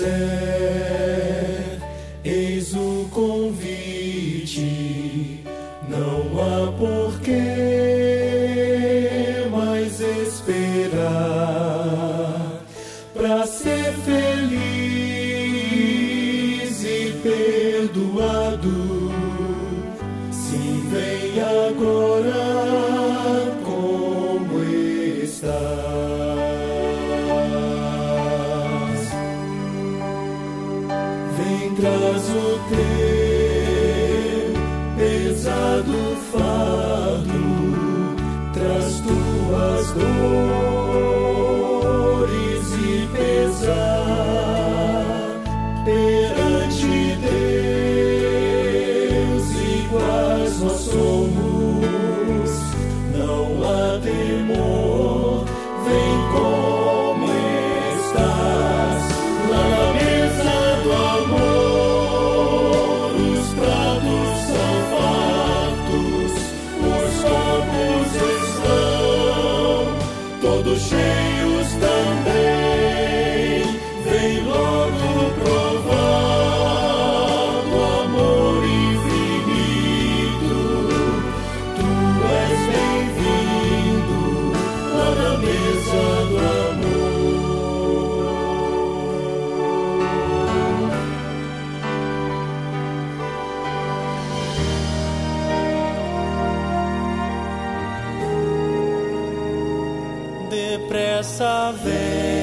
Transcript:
quiser, eis o convite. Não há por que mais esperar para ser feliz e perdoado. Sim, vem agora como estás. Vem, traz o teu pesado fardo, traz tuas dores e pesar perante Deus, iguais nós somos, não há temor. Vem como estás, lá na mesa do amor, os pratos são fartos, os copos estão todos cheios também. Vem logo provar do amor infinito. Tu és bem-vindo lá na mesa do amor. Depressa vem.